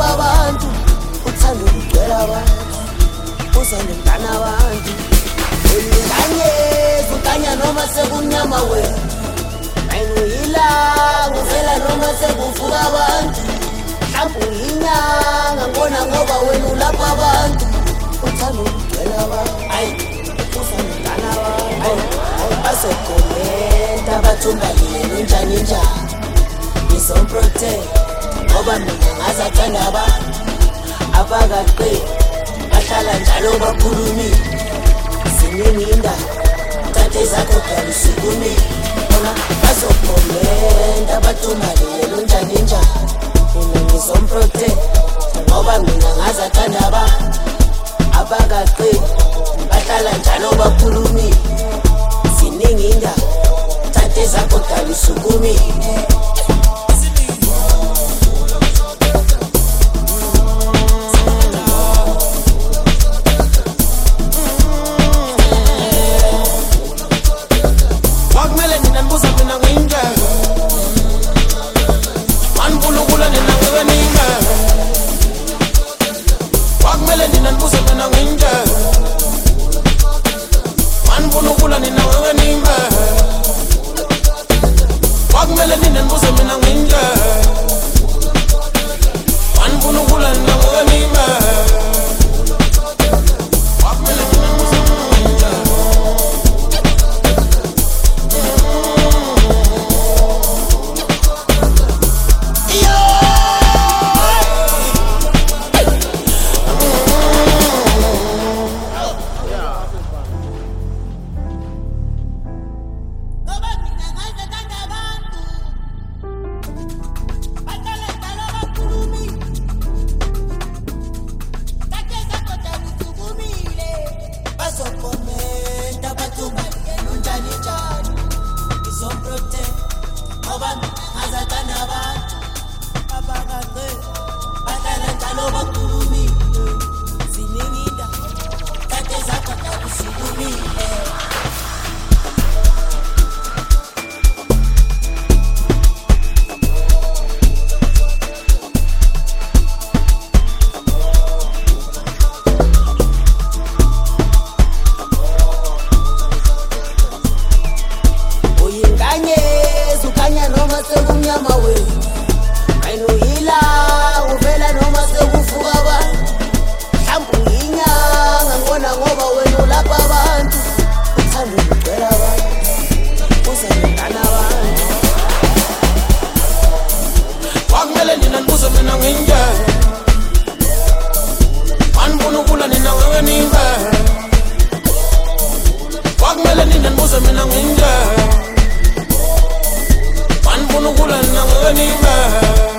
ulapha abantu uthanda ukugcwela abantu uzane mntana abantu uyinganyezi ukanya noma sekumnyama wena ayinuyilanga uvela noma sekuvuka abantu mhlawumbe uyinyanga ngibona ngoba wena ulapha abantu uthanda ukugcwela abantu uzane mntana abantu bazokomenta bathumbalile njani njani ngizomprotect ngoba mina ngazathanda abantu abakaqedi bahlala njalo bakhulumile ziningi indaba thathe zakho dala usukumile bona bazokomenta bathumbalile njani njani mina ngizomprotect ngoba mina ngazathanda abantu abakaqedi bahlala njalo bakhulumile ziningi indaba thathe zakho dala usukumile sekumnyama wena ayinuyila uvela noma sekuvuka abantu mhlawumbe uyinyanga ngibona ngoba wena ulapha abantu uthanda ukugcwela abantu uzanengana abantu wakumele nina nibuze mina nginjani wanibona ukula nina wewe nimba wakumele nina nibuze mina nginjani wanibona ukula nina wewe nimba